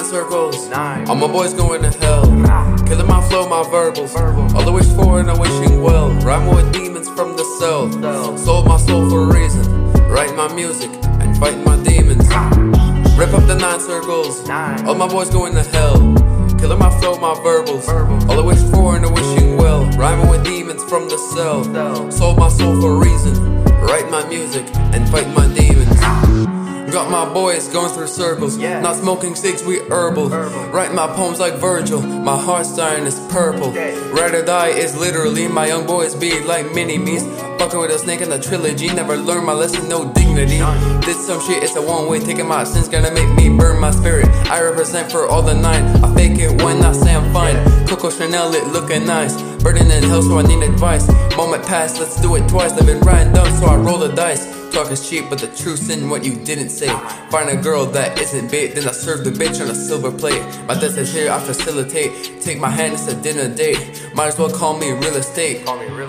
circles. All my boys going to hell. Killing my flow, my verbals. All I wish for and I wishing well. Rhyming with demons from the cell. Sold my soul for a reason. Write my music and fight my demons. Rip up the 9 circles. All my boys going to hell. Killing my flow, my verbals. All I wish for and I wishing well. Rhyming with demons from the cell. Sold my soul for a reason. Write my music and fight my demons. Got my boys going through circles. Not smoking cigs, we herbal. Write my poems like Virgil. My heart's dying is purple. Ride or die is literally my young boys be like mini-me's. Fucking with a snake in the trilogy. Never learned my lesson, no dignity. Did some shit, it's a one-way. Taking my sins gonna make me burn my spirit. I represent for all the 9. I fake it when I say I'm fine. Coco Chanel, it looking nice. Burning in hell, so I need advice. Moment passed, let's do it twice. Living random, so I roll the dice. Talk is cheap, but the truth's in what you didn't say. Find a girl that isn't bait, then I serve the bitch on a silver plate. My death is here, I facilitate. Take my hand, it's a dinner date. Might as well call me real estate.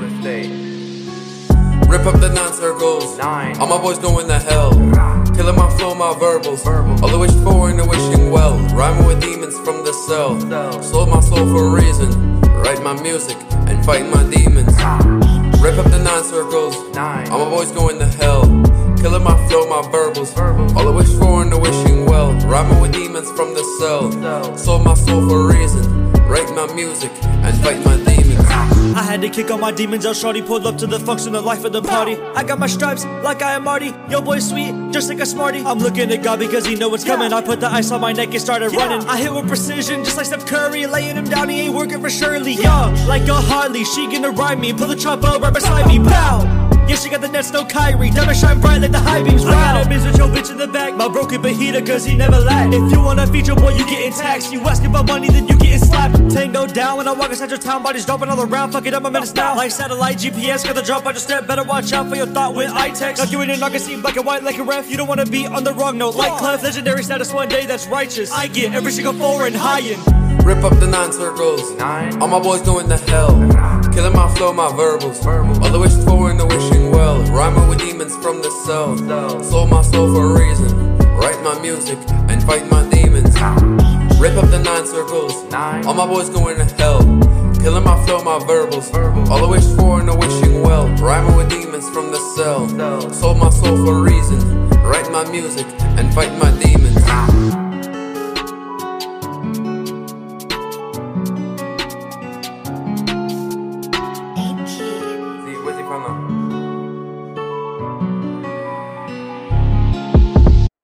Rip up the 9 circles. All my boys going to hell. Killing my flow, my verbals. All I wish for and I wishing well. Rhyming with demons from the cell. Sold my soul for a reason. Write my music and fight my demons. Rip up the 9 circles. All my boys going to hell. Killing my flow, my verbals. All I wish for and I wishing well. Rhyming with demons from the cell. Sold my soul for a reason. Write my music and fight my demons. I had to kick all my demons out, shorty pulled up to the function, the life of the party. I got my stripes like I am Marty. Yo boy sweet, just like a smarty. I'm looking at God because he know what's coming. I put the ice on my neck and started running. I hit with precision just like Steph Curry. Laying him down, he ain't working for Shirley. Yo, like a Harley, she gonna ride me. Pull the chopper right beside me, pow. Yeah, she got the nets, no Kyrie. Diamond shine bright like the high beams. Wow. I got a biz with your bitch in the back. My broken Bahita, cause he never lacked. If you want a feature, boy, you getting taxed. You asking about money, then you getting slapped. Tango down when I walk inside your town. Bodies dropping all around. Fuck it up, I'm menace now. Like satellite GPS, got the drop on your step. Better watch out for your thought when I text. Knock you in your knock and see black and white like a ref. You don't wanna be on the wrong note like Clef. Legendary status one day, that's righteous. I get every single foreign high-end. Rip up the 9 circles. All my boys going to hell. Killing my flow, my verbals. All I wish for and I wishing well. Rhyming with demons from the cell. Sold my soul for a reason. Write my music and fight my demons. Rip up the 9 circles. All my boys going to hell. Killing my flow, my verbals. All I wish for and I wishing well. Rhyming with demons from the cell. Sold my soul for a reason. Write my music and fight my demons.